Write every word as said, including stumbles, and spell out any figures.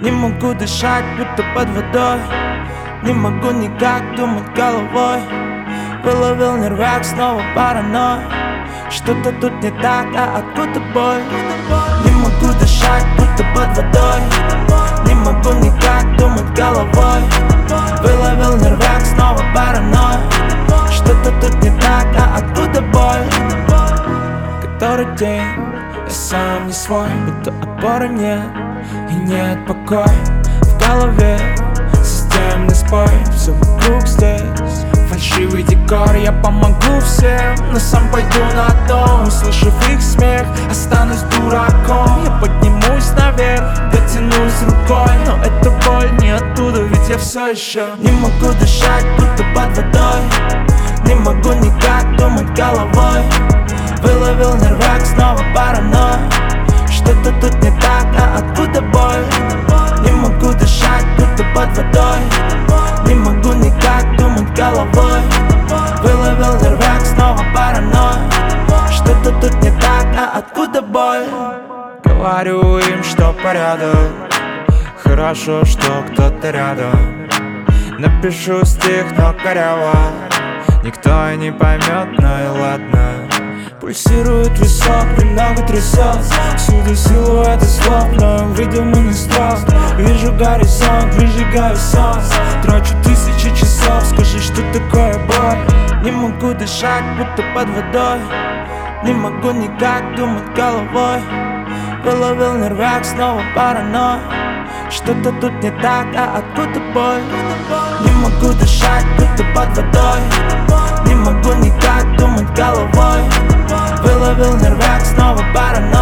Не могу дышать, будто под водой. Не могу никак думать головой. Выловил нервяк, снова паранойя. Что-то тут не так, а откуда боль? Не могу дышать, будто под водой. Не могу никак думать головой. Выловил нервяк, снова паранойя. Что-то тут не так, а откуда боль? Который день я сам не свой, будто опоры нет и нет покоя. В голове системный спой, все вокруг здесь фальшивый декор. Я помогу всем, но сам пойду на дно. Услышав их смех, останусь дураком. Я поднимусь наверх, дотянусь рукой, но эта боль не оттуда, ведь я все еще не могу дышать, будто под водой. Не могу никак думать головой. Выловил нервяк, снова паранойя. Что-то тут не так, а откуда боль? Не могу дышать, будто под водой. Не могу никак думать головой. Выловил нервяк, снова паранойя. Что-то тут не так, а откуда боль? Говорю им, что порядок. Хорошо, что кто-то рядом. Напишу стих, но коряво. Никто и не поймет, ну и ладно. Пульсирует висок, немного трясет. Всюду силуэты слов, но выдуманный страх. Вижу горизонт, выжигаю сон. Трачу тысячи часов, скажи, что такое боль? Не могу дышать, будто под водой. Не могу никак думать головой. Выловил нервяк, снова паранойя. Что-то тут не так, а откуда боль? Не могу дышать, будто под водой. Не могу никак думать головой. Выловил нервяк, снова паранойя.